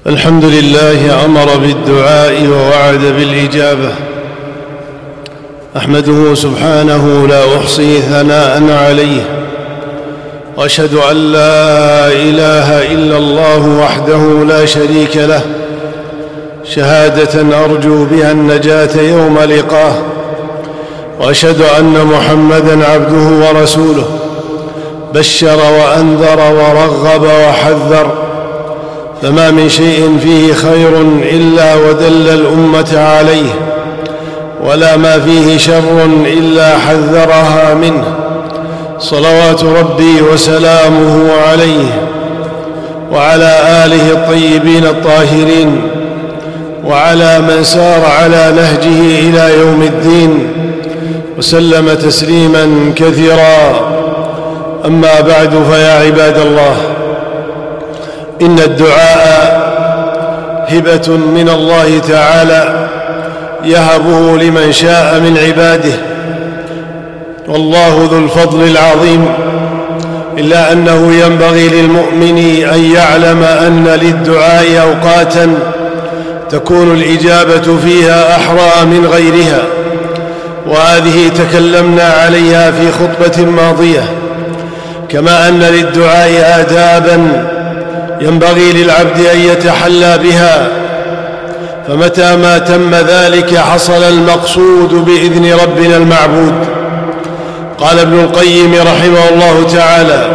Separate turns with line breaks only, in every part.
الحمد لله أمر بالدعاء ووعد بالإجابة. أحمده سبحانه لا أحصي ثناء عليه، وأشهد أن لا إله إلا الله وحده لا شريك له، شهادة أرجو بها النجاة يوم لقاه. وأشهد أن محمدًا عبده ورسوله، بشر وأنذر ورغب وحذر، فما من شيء فيه خير إلا ودل الأمة عليه، ولا ما فيه شر إلا حذرها منه، صلوات ربي وسلامه عليه وعلى آله الطيبين الطاهرين، وعلى من سار على نهجه إلى يوم الدين، وسلم تسليما كثيرا. أما بعد، فيا عباد الله، إن الدعاء هبة من الله تعالى يهبه لمن شاء من عباده، والله ذو الفضل العظيم. إلا أنه ينبغي للمؤمن أن يعلم أن للدعاء أوقاتا تكون الإجابة فيها أحرى من غيرها، وهذه تكلمنا عليها في خطبة ماضية. كما أن للدعاء آدابا ينبغي للعبد أن يتحلى بها، فمتى ما تم ذلك حصل المقصود بإذن ربنا المعبود. قال ابن القيم رحمه الله تعالى: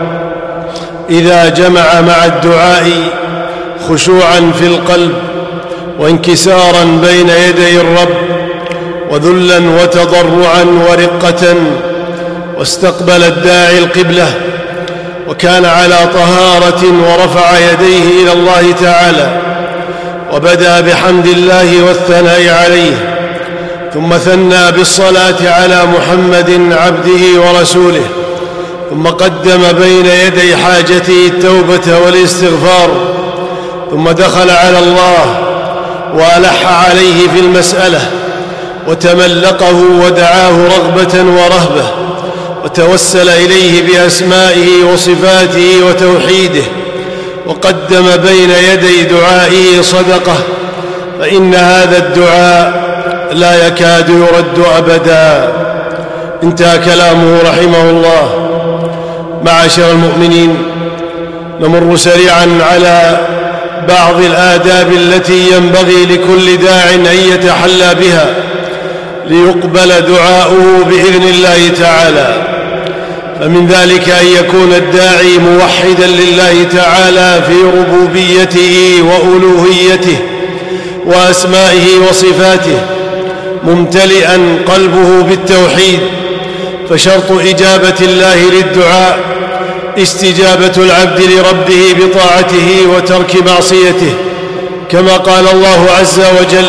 إذا جمع مع الدعاء خشوعا في القلب، وانكسارا بين يدي الرب، وذلا وتضرعا ورقة، واستقبل الداعي القبلة، وكان على طهارة، ورفع يديه إلى الله تعالى، وبدأ بحمد الله والثناء عليه، ثم ثنى بالصلاة على محمد عبده ورسوله، ثم قدم بين يدي حاجته التوبة والاستغفار، ثم دخل على الله وألح عليه في المسألة، وتملقه ودعاه رغبة ورهبة، وتوسل إليه بأسمائه وصفاته وتوحيده، وقدم بين يدي دعائه صدقة، فإن هذا الدعاء لا يكاد يرد أبدا. انتهى كلامه رحمه الله. معاشر المؤمنين، نمر سريعا على بعض الآداب التي ينبغي لكل داع أن يتحلى بها ليقبل دعاؤه بإذن الله تعالى. فمن ذلك أن يكون الداعي موحدا لله تعالى في ربوبيته وألوهيته وأسمائه وصفاته، ممتلئا قلبه بالتوحيد. فشرط إجابة الله للدعاء استجابة العبد لربه بطاعته وترك معصيته، كما قال الله عز وجل: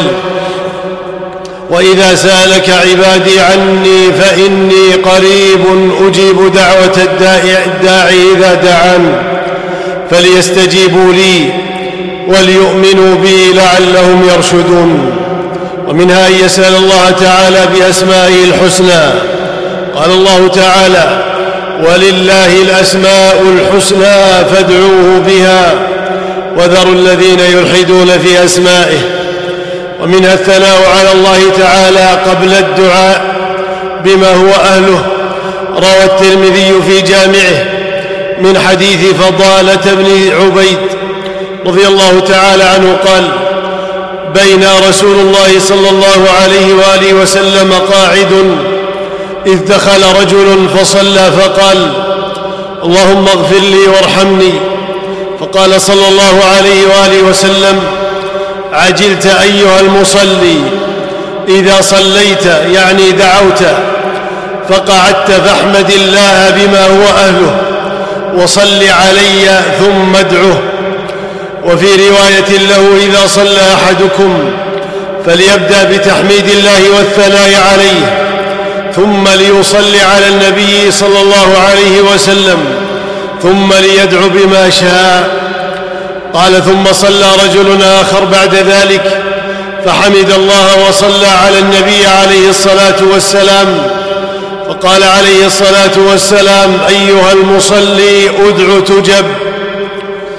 وإذا سألك عبادي عني فإني قريب أجيب دعوة الداعي إذا دعان فليستجيبوا لي وليؤمنوا بي لعلهم يرشدون. ومنها أن يسأل الله تعالى بأسمائه الحسنى. قال الله تعالى: ولله الأسماء الحسنى فادعوه بها وذروا الذين يلحدون في أسمائه. ومنها الثناء على الله تعالى قبل الدعاء بما هو أهله. روى الترمذي في جامعه من حديث فضالة بن عبيد رضي الله تعالى عنه قال: بين رسول الله صلى الله عليه وآله وسلم قاعد، إذ دخل رجل فصلى فقال: اللهم اغفر لي وارحمني. فقال صلى الله عليه وآله وسلم: عجلت أيها المصلي، إذا صليت يعني دعوت فقعدت فاحمد الله بما هو أهله، وصل علي ثم ادعه. وفي رواية له: إذا صلى أحدكم فليبدأ بتحميد الله والثناء عليه، ثم ليصلي على النبي صلى الله عليه وسلم، ثم ليدعو بما شاء. قال: ثم صلى رجل آخر بعد ذلك فحمد الله وصلى على النبي عليه الصلاة والسلام، فقال عليه الصلاة والسلام: أيها المصلي ادع تجب.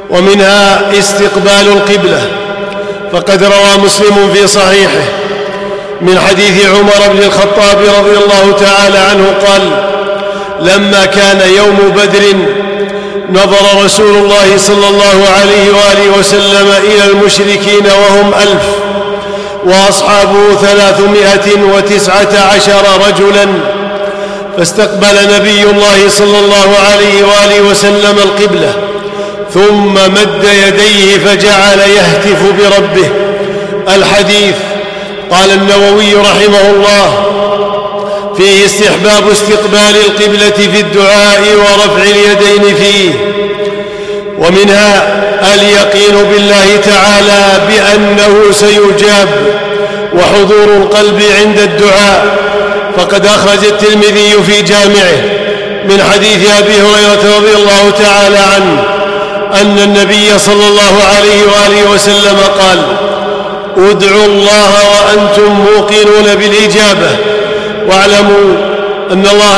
ومنها استقبال القبلة، فقد روى مسلم في صحيحه من حديث عمر بن الخطاب رضي الله تعالى عنه قال: لما كان يوم بدر نظر رسول الله صلى الله عليه وآله وسلم إلى المشركين وهم 1000 وأصحابه 319 رجلا، فاستقبل نبي الله صلى الله عليه وآله وسلم القبلة، ثم مد يديه فجعل يهتف بربه. الحديث. قال النووي رحمه الله: فيه استحباب استقبال القبلة في الدعاء ورفع اليدين فيه. ومنها اليقين بالله تعالى بأنه سيجاب، وحضور القلب عند الدعاء، فقد أخرج الترمذي في جامعه من حديث أبي هريرة رضي الله تعالى عنه أن النبي صلى الله عليه وآله وسلم قال: ادعوا الله وأنتم موقنون بالإجابة، واعلموا أن الله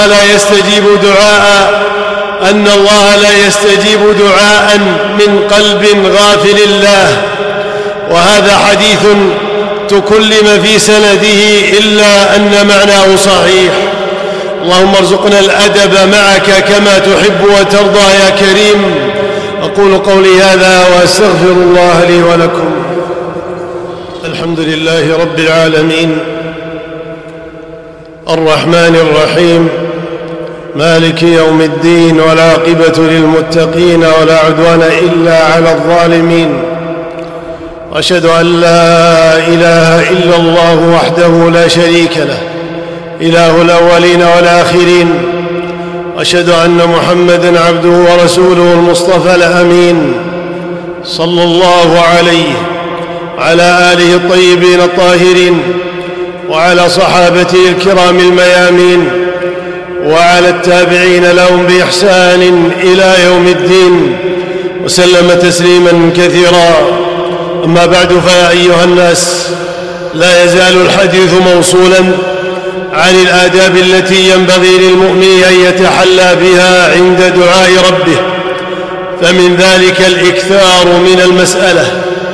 لا يستجيب دعاء من قلب غافل الله. وهذا حديث تكلم في سنده إلا أن معناه صحيح. اللهم ارزقنا الأدب معك كما تحب وترضى يا كريم. أقول قولي هذا وأستغفر الله لي ولكم. الحمد لله رب العالمين، الرحمن الرحيم، مالك يوم الدين، والعاقبة للمتقين، ولا عدوان إلا على الظالمين. وأشهد أن لا إله إلا الله وحده لا شريك له، إله الأولين والآخرين. وأشهد أن محمدًا عبده ورسوله المصطفى الأمين، صلى الله عليه وعلى آله الطيبين الطاهرين، وعلى صحابته الكرام الميامين، وعلى التابعين لهم بإحسان إلى يوم الدين، وسلم تسليما كثيرا. أما بعد، فيا أيها الناس، لا يزال الحديث موصولا عن الآداب التي ينبغي للمؤمن أن يتحلى بها عند دعاء ربه، فمن ذلك الإكثار من المسألة،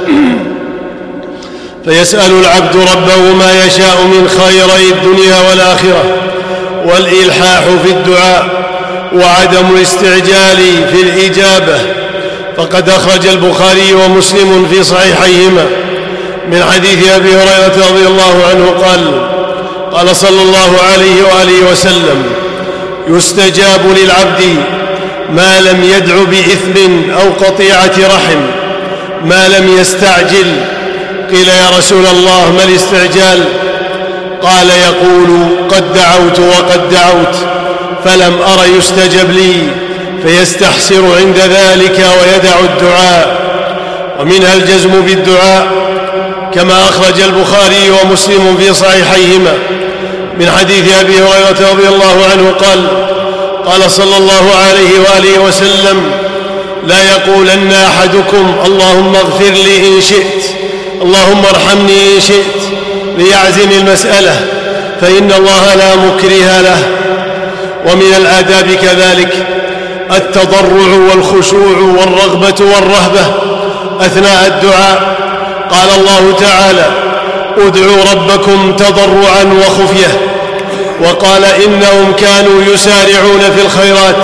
فيسأل العبد ربه ما يشاء من خيري الدنيا والآخرة، والإلحاح في الدعاء، وعدم الاستعجال في الإجابة. فقد أخرج البخاري ومسلم في صحيحيهما من حديث أبي هريرة رضي الله عنه قال صلى الله عليه وآله وسلم: يستجاب للعبد ما لم يدع بإثم أو قطيعة رحم، ما لم يستعجل. قيل: يا رسول الله، ما الاستعجال؟ قال: يقول: قد دعوت وقد دعوت فلم أر يستجب لي، فيستحسر عند ذلك ويدع الدعاء. ومنها الجزم بالدعاء، كما أخرج البخاري ومسلم في صحيحيهما من حديث أبي هريرة رضي الله عنه قال صلى الله عليه وآله وسلم: لا يقولن أحدكم اللهم اغفر لي إن شئت، اللهم ارحمني إن شئت، ليعزم المسألة، فإن الله لا مكره له. ومن الآداب كذلك التضرع والخشوع والرغبة والرهبة أثناء الدعاء. قال الله تعالى: ادعوا ربكم تضرعا وخفية. وقال: إنهم كانوا يسارعون في الخيرات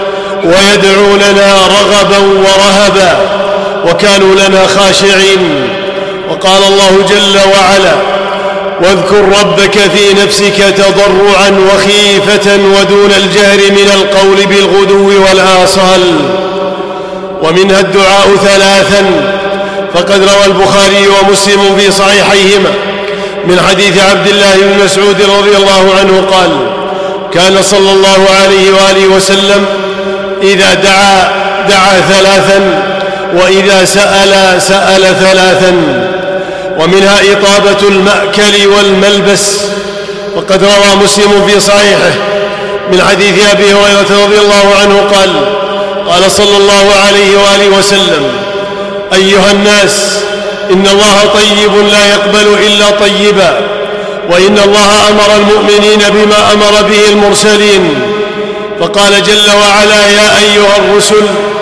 ويدعوننا رغبا ورهبا وكانوا لنا خاشعين. وقال الله جل وعلا: واذكر ربك في نفسك تضرعا وخيفة ودون الجهر من القول بالغدو والآصال. ومنها الدعاء 3، فقد روى البخاري ومسلم في صحيحيهما من حديث عبد الله بن مسعود رضي الله عنه كان صلى الله عليه وآله وسلم إذا دعا 3، وإذا سأل 3. ومنها إطابة المأكل والملبس، وقد روى مسلم في صحيحه من حديث أبي هريرة رضي الله عنه قال صلى الله عليه وآله وسلم: أيها الناس، إن الله طيب لا يقبل إلا طيبا، وإن الله أمر المؤمنين بما أمر به المرسلين. فقال جل وعلا: يا أيها الرسل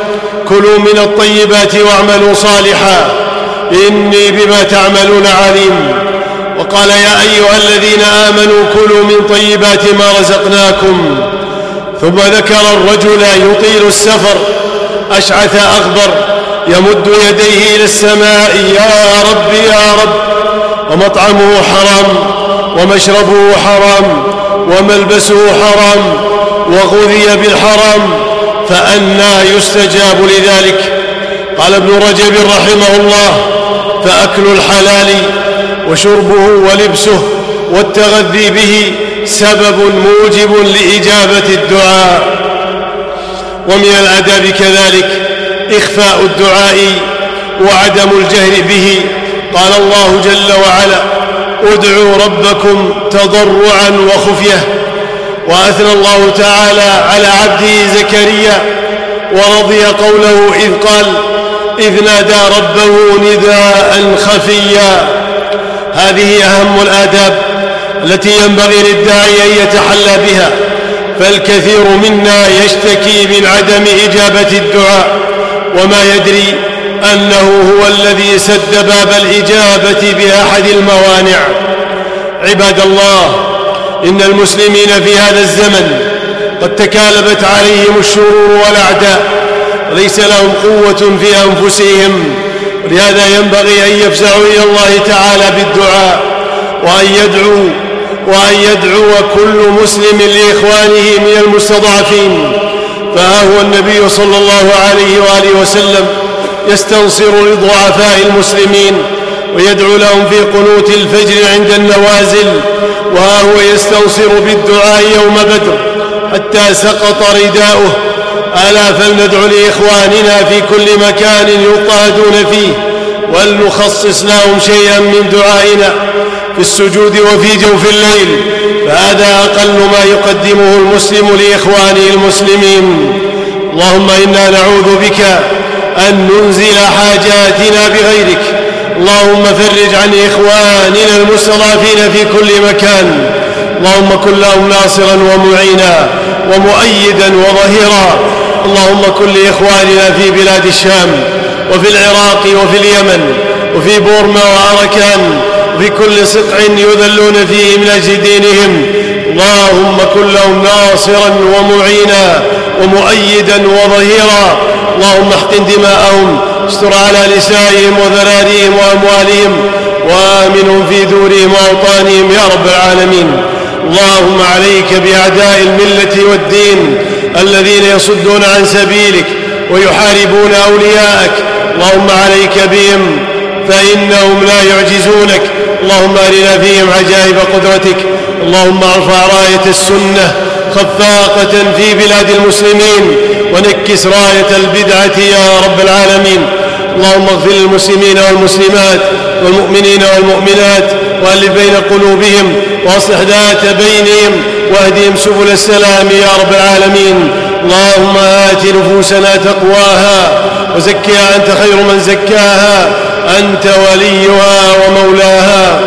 كلوا من الطيبات واعملوا صالحا إني بما تعملون عليم. وقال يا أيها الذين آمنوا كلوا من طيبات ما رزقناكم. ثم ذكر الرجل يطيل السفر أشعث أغبر يمد يديه إلى السماء يا رب يا رب، ومطعمه حرام ومشربه حرام وملبسه حرام وغذي بالحرام، فأنى يستجاب لذلك؟ قال ابن رجب رحمه الله: فأكل الحلال وشربه ولبسه والتغذي به سبب موجب لإجابة الدعاء. ومن الآداب كذلك إخفاء الدعاء وعدم الجهر به. قال الله جل وعلا: ادعوا ربكم تضرعا وخفية. وأثنى الله تعالى على عبده زكريا ورضي قوله إذ قال: إذ نادى ربه نداء خفيا. هذه أهم الآداب التي ينبغي للداعي أن يتحلى بها، فالكثير منا يشتكي من عدم إجابة الدعاء وما يدري أنه هو الذي سد باب الإجابة بأحد الموانع. عباد الله، إن المسلمين في هذا الزمن قد تكالبت عليهم الشرور والأعداء وليس لهم قوة في أنفسهم، ولهذا ينبغي أن يفزعوا إلى الله تعالى بالدعاء وأن يدعو كل مسلم لإخوانه من المستضعفين. فها هو النبي صلى الله عليه وآله وسلم يستنصر لضعفاء المسلمين ويدعو لهم في قنوت الفجر عند النوازل، وها هو يستنصر بالدعاء يوم بدر حتى سقط رداؤه. ألا فلندعو لإخواننا في كل مكان يضطهدون فيه، ولنخصص لهم شيئا من دعائنا في السجود وفي جوف الليل، فهذا أقل ما يقدمه المسلم لإخوانه المسلمين. اللهم إنا نعوذ بك أن ننزل حاجاتنا بغيرك. اللهم فرج عن إخواننا المستضعفين في كل مكان. اللهم كن لهم ناصرا ومعينا ومؤيدا وظهيرا. اللهم كن لإخواننا في بلاد الشام وفي العراق وفي اليمن وفي بورما وأركان وفي كل سقع يذلون فيه من أجل دينهم. اللهم كن لهم ناصرا ومعينا ومؤيدا وظهيرا. اللهم احقن دماءهم، استر على نسائهم وذراريهم وأموالهم، وآمنهم في دورهم وأوطانهم يا رب العالمين. اللهم عليك بأعداء الملة والدين الذين يصدون عن سبيلك ويحاربون أولياءك. اللهم عليك بهم فإنهم لا يعجزونك. اللهم أرنا فيهم عجائب قدرتك. اللهم ارفع راية السنة خفاقة في بلاد المسلمين، ونكس راية البدعة يا رب العالمين. اللهم اغفر للمسلمين والمسلمات والمؤمنين والمؤمنات، وألف بين قلوبهم، واصلح ذات بينهم، واهدهم سبل السلام يا رب العالمين. اللهم آت نفوسنا تقواها وزكها أنت خير من زكاها، أنت وليها ومولاها.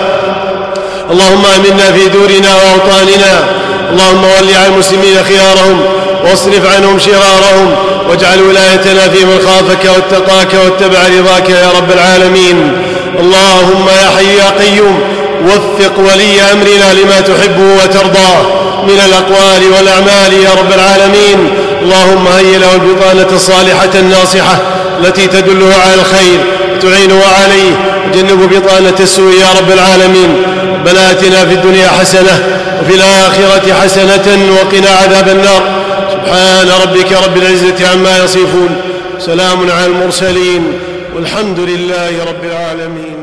اللهم آمنا في دورنا وأوطاننا. اللهم ول على المسلمين خيارهم واصرف عنهم شرارهم، واجعل ولايتنا في من خافك واتقاك واتبع رضاك يا رب العالمين. اللهم يا حي يا قيوم وفق ولي أمرنا لما تحبه وترضاه من الأقوال والأعمال يا رب العالمين. اللهم هيئ له البطانة الصالحة الناصحة التي تدله على الخير وتعينه عليه، وجنب بطانة السوء يا رب العالمين. ربنا آتنا في الدنيا حسنة وفي الآخرة حسنة وقنا عذاب النار. سبحان ربك رب العزة عما يصفون، سلام على المرسلين، والحمد لله رب العالمين.